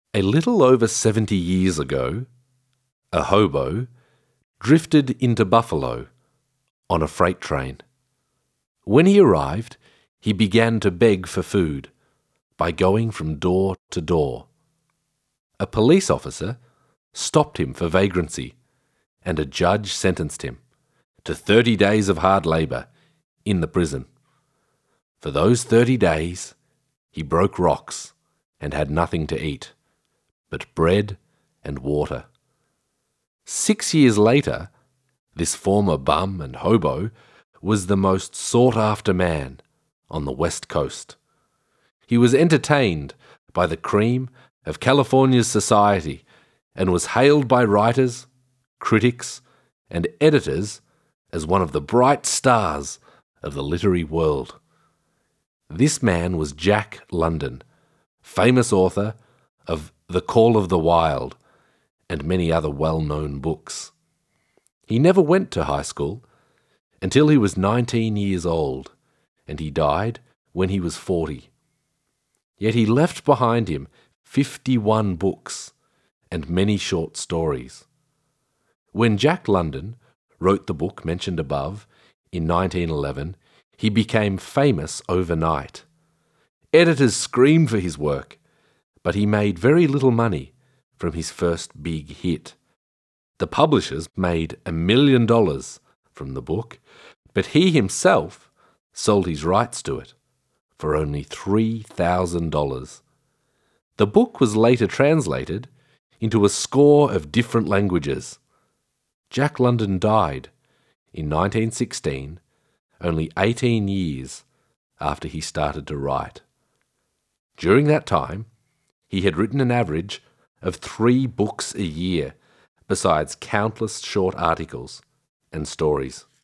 A little over 70 years ago, a hobo drifted into Buffalo on a freight train. When he arrived, he began to beg for food by going from door to door. A police officer stopped him for vagrancy, and a judge sentenced him to 30 days of hard labour in the prison. For those 30 days, he broke rocks and had nothing to eat but bread and water. 6 years later, this former bum and hobo was the most sought-after man on the West Coast. He was entertained by the cream of California's society and was hailed by writers, critics, and editors as one of the bright stars of the literary world. This man was Jack London, famous author of The Call of the Wild and many other well-known books. He never went to high school until he was 19 years old, and he died when he was 40. Yet he left behind him 51 books and many short stories. When Jack London wrote the book mentioned above in 1911, he became famous overnight. Editors screamed for his work, but he made very little money from his first big hit. The publishers made $1 million from the book, but he himself sold his rights to it for only $3,000. The book was later translated into a score of different languages. Jack London died in 1916, only 18 years after he started to write. During that time, he had written an average of 3 books a year, besides countless short articles and stories.